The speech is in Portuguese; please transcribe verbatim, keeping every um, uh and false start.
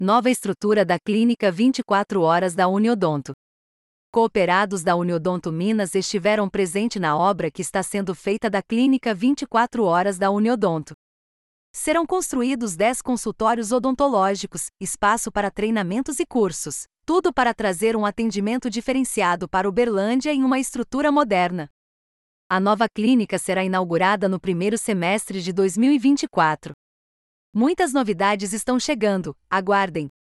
Nova estrutura da Clínica vinte e quatro horas da Uniodonto. Cooperados da Uniodonto Minas estiveram presentes na obra que está sendo feita da Clínica vinte e quatro horas da Uniodonto. Serão construídos dez consultórios odontológicos, espaço para treinamentos e cursos, tudo para trazer um atendimento diferenciado para Uberlândia em uma estrutura moderna. A nova clínica será inaugurada no primeiro semestre de dois mil e vinte e quatro. Muitas novidades estão chegando, aguardem!